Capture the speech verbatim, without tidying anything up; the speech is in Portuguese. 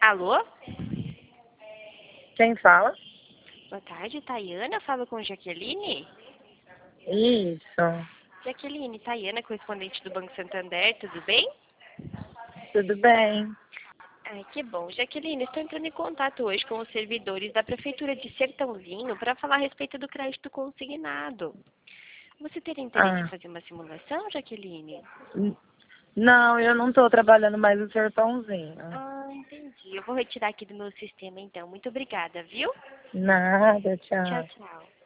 Alô? Quem fala? Boa tarde, Tayana. Fala com Jaqueline? Isso. Jaqueline, Tayana, correspondente do Banco Santander, tudo bem? Tudo bem. Ai, que bom. Jaqueline, estou entrando em contato hoje com os servidores da Prefeitura de Sertãozinho para falar a respeito do crédito consignado. Você teria interesse em Ah, fazer uma simulação, Jaqueline? n- não, eu não estou trabalhando mais no Sertãozinho. Ah, entendi. Eu vou retirar aqui do meu sistema, então. Muito obrigada, viu? Nada, Tchau, tchau. tchau.